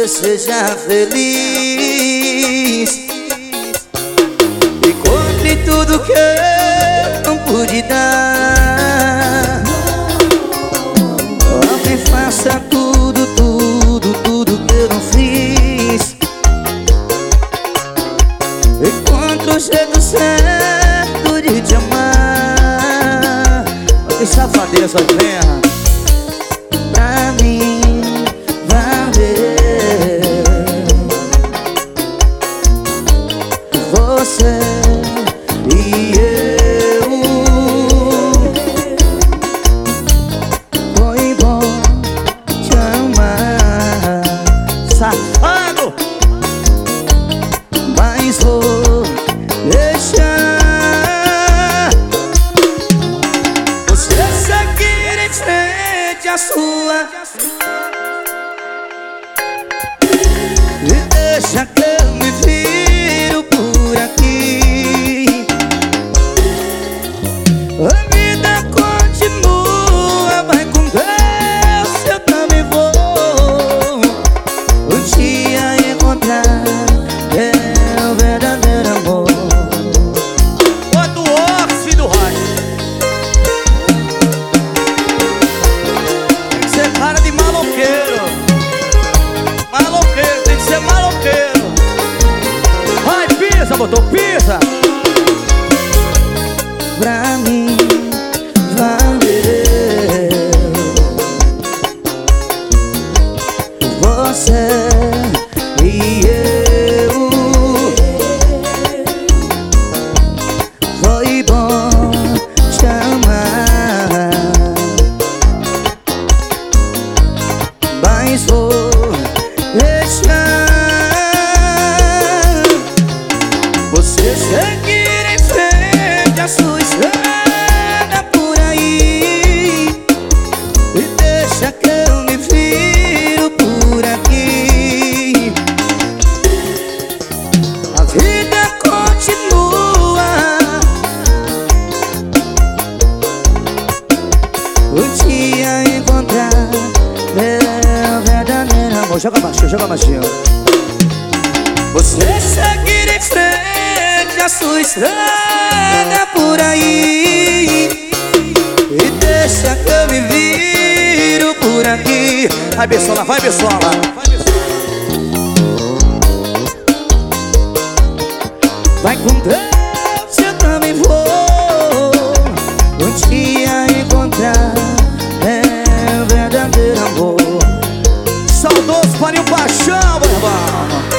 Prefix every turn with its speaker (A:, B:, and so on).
A: você seja feliz. Encontre tudo que eu não pude dar. Alguém faça tudo, tudo, tudo que eu não fiz. Encontre o jeito certo de te amar. Que safadeza, sua terra. Pra mim valer você e eu. Foi bom te amar, safado, mas vou deixar você seguir em frente à sua. E deixa que eu me viro por aqui. A vida continua, vai com Deus, eu também vou um dia encontrar meu verdadeiro amor.
B: Bota o off do rádio. Tem que ser cara de maloqueiro. Maloqueiro, tem que ser maloqueiro. Vai, pisa, botou, pisa.
A: Pra mim valer você e eu. Foi bom te amar, mas vou deixar você seguir em frente a sua estrada por aí. E deixa que eu me viro por aqui. A vida continua, um dia encontrar meu verdadeiro amor. Joga baixinho, joga baixinho. Você seguir em frente a sua estrada por aí. E deixa que eu me viro por aqui.
B: Vai, Bessola, vai, Bessola.
A: Vai com Deus, eu também vou um dia encontrar meu verdadeiro amor.
B: Saudoso Parinho Paixão, meu irmão.